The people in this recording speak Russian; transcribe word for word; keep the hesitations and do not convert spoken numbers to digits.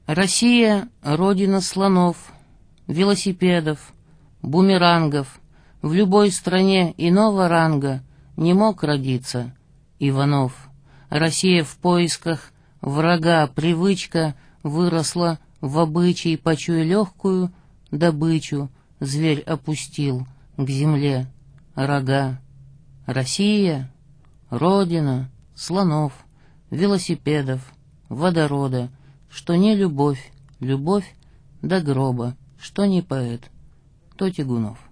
Россия — родина слонов, велосипедов, бумерангов. В любой стране иного ранга не мог родиться Иванов. Россия в поисках врага, привычка выросла в обычай, почуя легкую добычу, зверь опустил к земле рога. Россия — родина слонов, велосипедов, водорода, что не любовь, любовь до гроба, что не поэт, то Тягунов.